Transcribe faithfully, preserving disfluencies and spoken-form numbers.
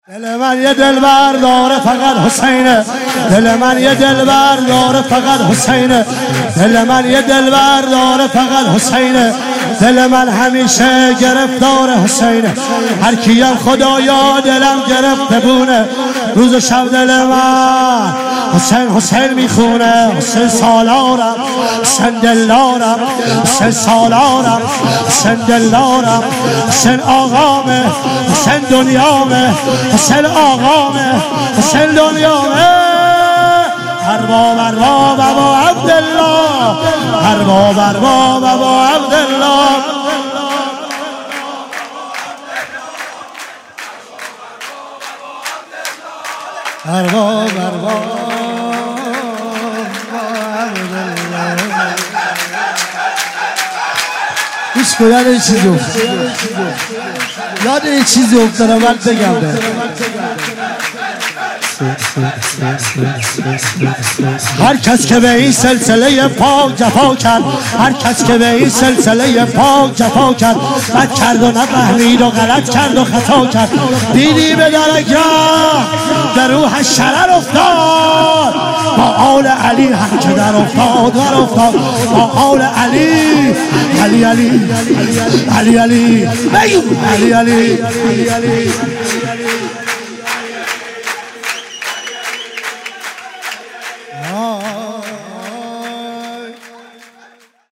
دل من یه دلبر داره فقط حسینه، دل من یه دلبر داره فقط حسینه، دل من یه دلبر داره فقط حسینه، دل من همیشه گرفتار حسینه. هر کیم خدایا دلم گرفته بونه، روز و شب دل من حسین حسین میخونه. حسین سالارم، حسین دلارم، حسین سالارم، حسین دلارم، حسین آقامه، حسین دنیامه، حسین آقامه، حسین دنیامه. ارباب ارباب ابا عبدالله، ارباب ارباب ابا عبدالله. ارباب ارباب گوش کن، یاد یه چیزی افتاد، یاد یه چیزی افتاده من بگم به هر کس که به این سلسله پاک جفا کرد، هر کس که به این سلسله پاک جفا کرد، بد کرد و نفهمید و غلط کرد و خطا کرد. دیدی به درگاه در روح شرر افتاد، با آل علی هم که در افتاد در افتاد، با آل علی علی علی علی علی علی علی علی علی